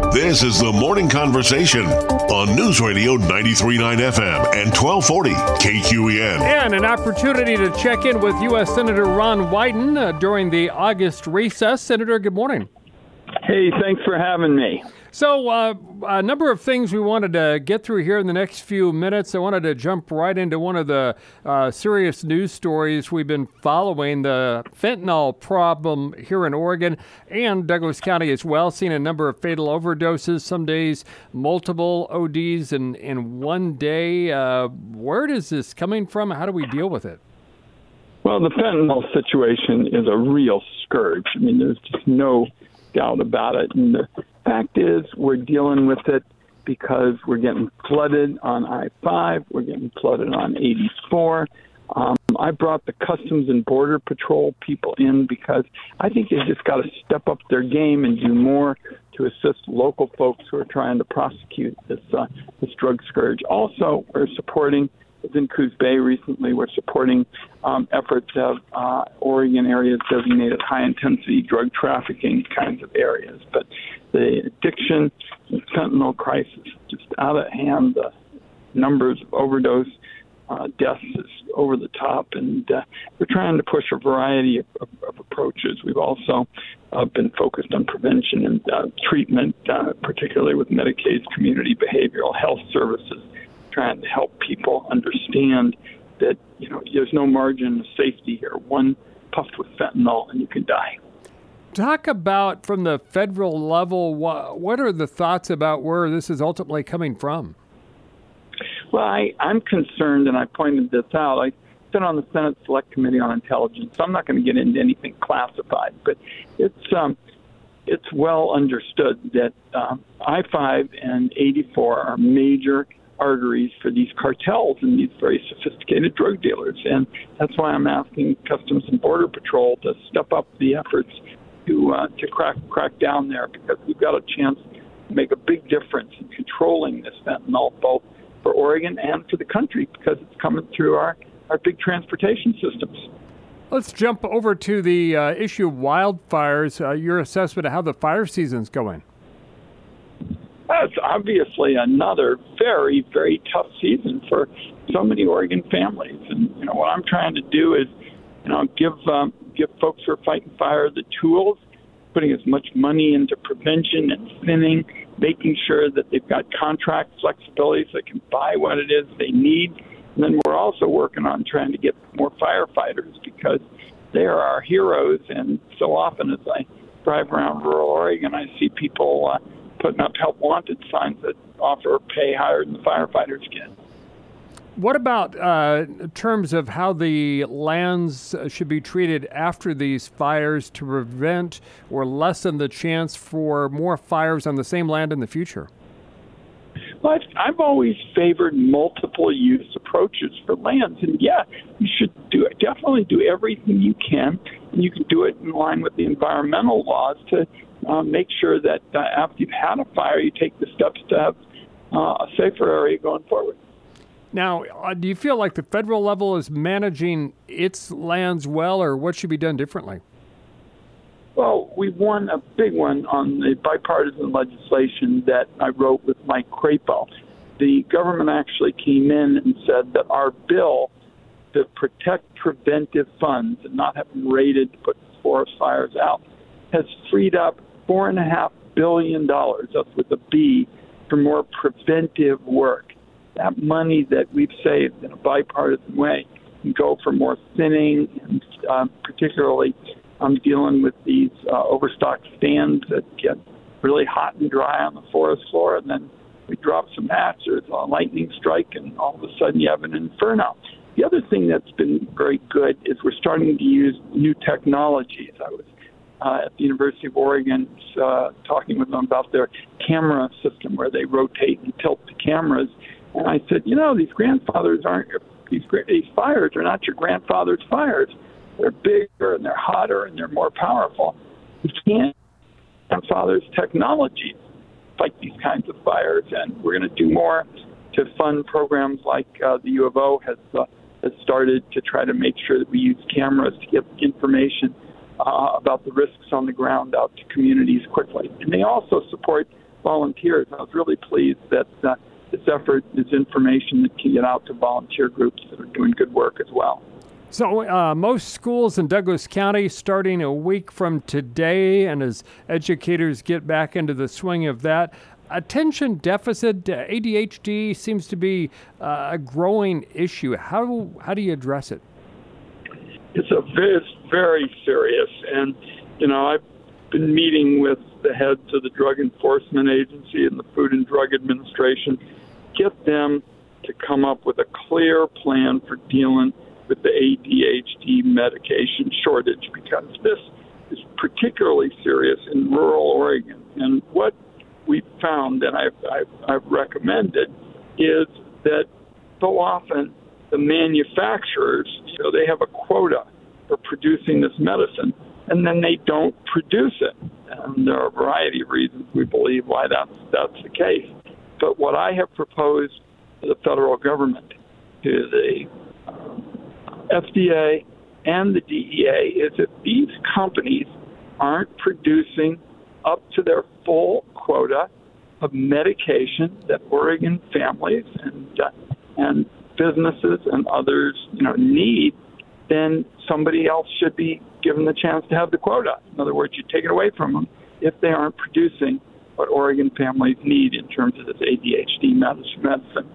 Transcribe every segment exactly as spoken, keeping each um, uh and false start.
This is the Morning Conversation on News Radio ninety-three point nine F M and twelve forty K Q E N. And an opportunity to check in with U S Senator Ron Wyden uh, during the August recess. Senator, good morning. Hey, thanks for having me. So uh, a number of things we wanted to get through here in the next few minutes. I wanted to jump right into one of the uh, serious news stories we've been following, the fentanyl problem here in Oregon and Douglas County as well, seeing a number of fatal overdoses, some days multiple O Ds in, in one day. Uh, where is this coming from? How do we deal with it? Well, the fentanyl situation is a real scourge. I mean, there's just no doubt about it. And the fact is, we're dealing with it because we're getting flooded on I five, we're getting flooded on eighty-four. Um, I brought the Customs and Border Patrol people in because I think they've just got to step up their game and do more to assist local folks who are trying to prosecute this uh, this drug scourge. Also, we're supporting, as in Coos Bay recently, we're supporting um, efforts of uh, Oregon areas designated high-intensity drug trafficking kinds of areas. But the addiction and fentanyl crisis is just out of hand. The numbers of overdose uh, deaths is over the top, and uh, we're trying to push a variety of, of, of approaches. We've also uh, been focused on prevention and uh, treatment, uh, particularly with Medicaid's community behavioral health services, trying to help people understand that, you know, there's no margin of safety here. One puff with fentanyl and you can die. Talk about, from the federal level, what, what are the thoughts about where this is ultimately coming from? Well, I, I'm concerned, and I pointed this out. I sit on the Senate Select Committee on Intelligence, so I'm not going to get into anything classified, but it's um, it's well understood that um, I five and eighty-four are major arteries for these cartels and these very sophisticated drug dealers. And that's why I'm asking Customs and Border Patrol to step up the efforts to uh, to crack crack down there, because we've got a chance to make a big difference in controlling this fentanyl, both for Oregon and for the country, because it's coming through our, our big transportation systems. Let's jump over to the uh, issue of wildfires, uh, your assessment of how the fire season's going. That's obviously another very, very tough season for so many Oregon families. And, you know, what I'm trying to do is, you know, give um, give folks who are fighting fire the tools, putting as much money into prevention and thinning, making sure that they've got contract flexibility so they can buy what it is they need. And then we're also working on trying to get more firefighters, because they are our heroes. And so often as I drive around rural Oregon, I see people uh, putting up help wanted signs that offer pay higher than the firefighters get. What about uh, in terms of how the lands should be treated after these fires to prevent or lessen the chance for more fires on the same land in the future? Well, I've, I've always favored multiple use approaches for lands. And yeah, you should do it. Definitely do everything you can. And you can do it in line with the environmental laws to uh, make sure that uh, after you've had a fire, you take the steps to have uh, a safer area going forward. Now, uh, do you feel like the federal level is managing its lands well, or what should be done differently? Well, we won a big one on the bipartisan legislation that I wrote with Mike Crapo. The government actually came in and said that our bill to protect preventive funds and not have them raided to put forest fires out has freed up four and a half billion dollars, that's with a B, for more preventive work. That money that we've saved in a bipartisan way can go for more thinning, and uh, particularly I'm dealing with these uh, overstocked stands that get really hot and dry on the forest floor, and then we drop some match, there's a lightning strike, and all of a sudden you have an inferno. The other thing that's been very good is we're starting to use new technologies. I was uh, at the University of Oregon uh, talking with them about their camera system where they rotate and tilt the cameras. And I said, you know, these grandfathers aren't, these, these fires are not your grandfather's fires. They're bigger and they're hotter and they're more powerful. You can't grandfather's technologies fight these kinds of fires. And we're going to do more to fund programs like uh, the U of O has, uh, has started to try to make sure that we use cameras to get information uh, about the risks on the ground out to communities quickly. And they also support volunteers. I was really pleased that uh, this effort is information that can get out to volunteer groups that are doing good work as well. So uh, most schools in Douglas County starting a week from today, and as educators get back into the swing of that, attention deficit, uh, A D H D seems to be uh, a growing issue. How how do you address it? It's a it's very serious, and you know I've been meeting with the heads of the Drug Enforcement Agency and the Food and Drug Administration, get them to come up with a clear plan for dealing with the A D H D medication shortage, because this is particularly serious in rural Oregon. And what we found, and I've, I've, I've recommended, is that so often the manufacturers, you know, they have a quota for producing this medicine, and then they don't produce it. And there are a variety of reasons we believe why that's, that's the case. But what I have proposed to the federal government, to the F D A and the D E A, is if these companies aren't producing up to their full quota of medication that Oregon families and uh, and businesses and others, you know, need, then somebody else should be given the chance to have the quota. In other words, you take it away from them if they aren't producing what Oregon families need in terms of this A D H D medicine.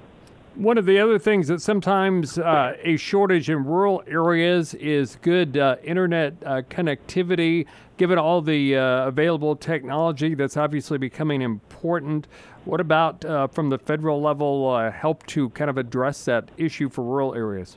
One of the other things that sometimes uh, a shortage in rural areas is good uh, internet uh, connectivity. Given all the uh, available technology, that's obviously becoming important. What about uh, from the federal level uh, help to kind of address that issue for rural areas?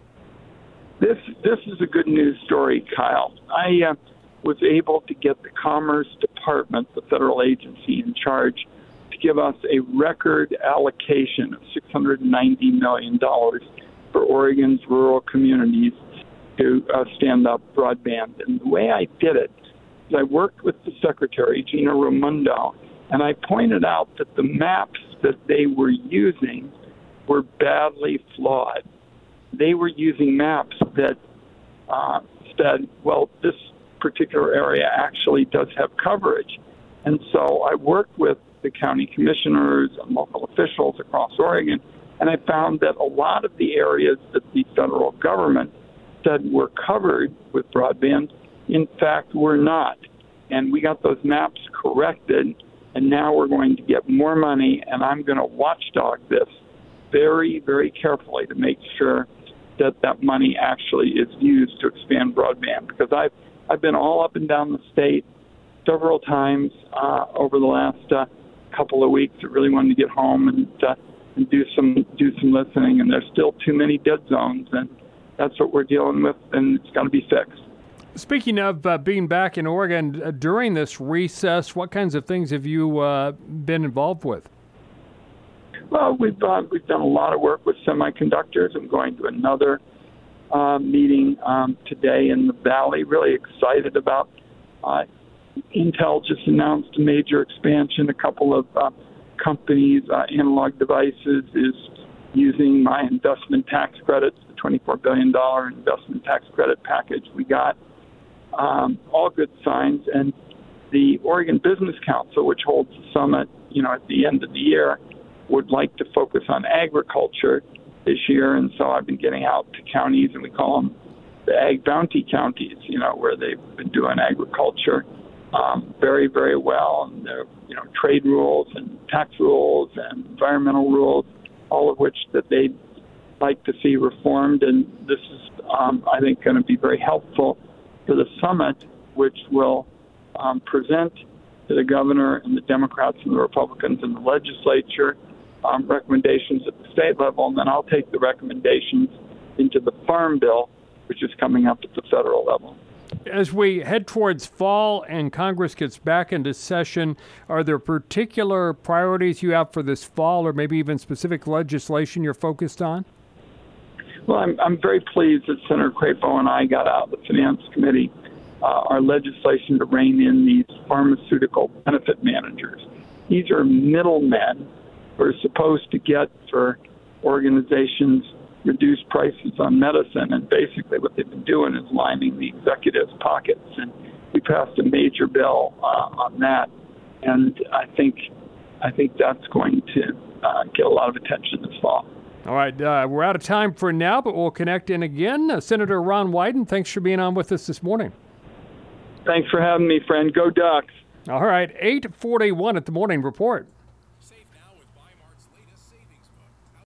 This this is a good news story, Kyle. I uh, was able to get the Commerce Department, the federal agency in charge, to give us a record allocation of six hundred ninety million dollars for Oregon's rural communities to uh, stand up broadband. And the way I did it is I worked with the secretary, Gina Raimondo, and I pointed out that the maps that they were using were badly flawed. They were using maps that uh, said, well, this particular area actually does have coverage. And so I worked with the county commissioners and local officials across Oregon, and I found that a lot of the areas that the federal government said were covered with broadband, in fact, were not. And we got those maps corrected, and now we're going to get more money, and I'm going to watchdog this very, very carefully to make sure that that money actually is used to expand broadband, because I've, I've been all up and down the state several times uh, over the last uh, couple of weeks. I really wanted to get home and, uh, and do some do some listening, and there's still too many dead zones, and that's what we're dealing with, and it's got to be fixed. Speaking of uh, being back in Oregon, uh, during this recess, what kinds of things have you uh, been involved with? Well, we've uh, we've done a lot of work with semiconductors. I'm going to another uh, meeting um, today in the Valley. Really excited about uh, Intel just announced a major expansion. A couple of uh, companies, uh, Analog Devices, is using my investment tax credits, the twenty-four billion dollars investment tax credit package we got. Um, all good signs. And the Oregon Business Council, which holds the summit, you know, at the end of the year, would like to focus on agriculture this year. And so I've been getting out to counties, and we call them the Ag Bounty counties, you know, where they've been doing agriculture um, very, very well. And there are, you know, trade rules and tax rules and environmental rules, all of which that they'd like to see reformed. And this is, um, I think, going to be very helpful for the summit, which will um, present to the governor and the Democrats and the Republicans in the legislature um, recommendations at the state level, and then I'll take the recommendations into the Farm Bill, which is coming up at the federal level. As we head towards fall and Congress gets back into session, are there particular priorities you have for this fall, or maybe even specific legislation you're focused on? Well, I'm, I'm very pleased that Senator Crapo and I got out of the Finance Committee uh, our legislation to rein in these pharmaceutical benefit managers. These are middlemen who are supposed to get for organizations reduced prices on medicine, and basically what they've been doing is lining the executives' pockets. And we passed a major bill uh, on that, and I think I think that's going to uh, get a lot of attention this fall. All right, uh, we're out of time for now, but we'll connect in again. Uh, Senator Ron Wyden, thanks for being on with us this morning. Thanks for having me, friend. Go Ducks. All right, eight forty-one at the Morning Report.